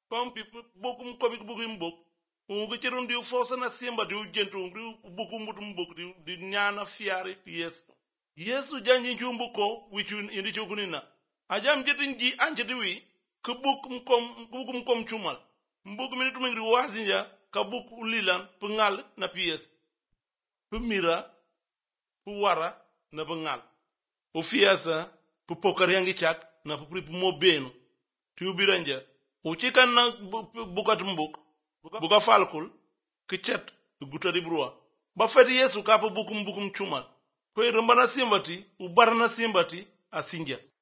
pampi bokum kobik bukum bok ungu cherun di fosa na simba di ujentu ungu bukum mutum bok di nyana fiari Yesu janji jumbu ko wichun indi chokunina ajam jetin ji anjeti wi ke bukum kom chumal mbuk minutu mingri wasinja ka buk ulilan pengal na PS pemira puwara na pengal o fiasa pu pokar yangi chak na pu pri mo benu tu biranja o chikan na bukat mbuk buka falkul kichet gutari brua ba fedi Yesu ka pu bukum chumal ko rembana simbati u barana simbati asinja